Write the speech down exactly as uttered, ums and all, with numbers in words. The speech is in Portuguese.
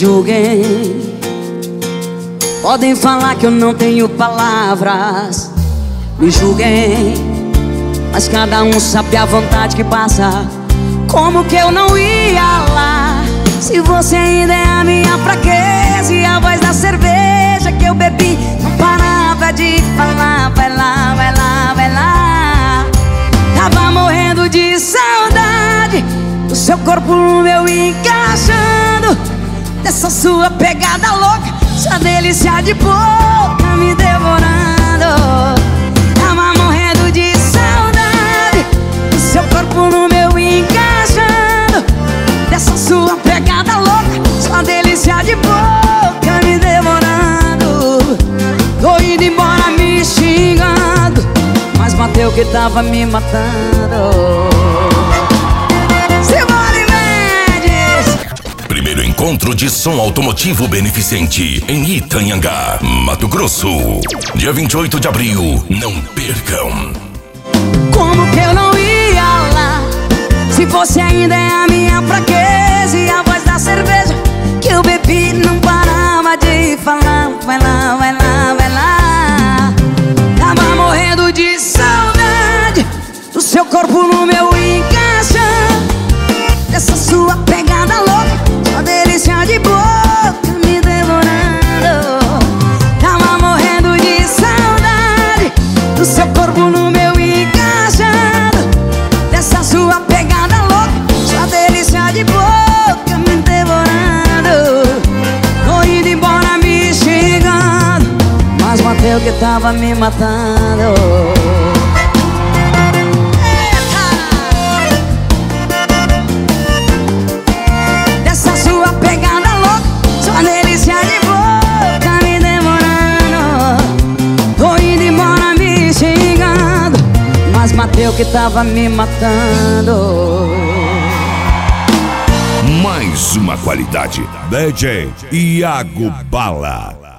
julguem. Podem falar que eu não tenho palavras, me julguem, mas cada um sabe a vontade que passa. Como que eu não ia lá, se você ainda é a minha fraqueza e a voz da cerveja que eu bebi não parava de falar. Vai lá, vai lá, vai lá. Tava morrendo de saudade do seu corpo no meu, encaixando, dessa sua pegada louca, sua delícia de boca me devorando. Tava morrendo de saudade do seu corpo no meu, encaixando, dessa sua pegada louca, sua delícia de boca me devorando. Tô indo embora me xingando, mas bateu que tava me matando. Primeiro encontro de som automotivo beneficente em Itanhangá, Mato Grosso, dia vinte e oito de abril. Não percam. Como que eu não ia lá, se você ainda é a minha fraqueza e a voz da cerveja que eu bebi não parava de falar. Vai lá, vai lá, vai lá. Tava morrendo de saudade do seu corpo no meu, encaixando, dessa sua pegada louca, sua delícia de boca me devorando. Tava morrendo de saudade do seu corpo no meu, encaixando, dessa sua pegada louca, sua delícia de boca me devorando. Tô indo embora me xingando, mas bateu que tava me matando. Bateu que tava me matando. Mais uma qualidade. D J Iago Bala.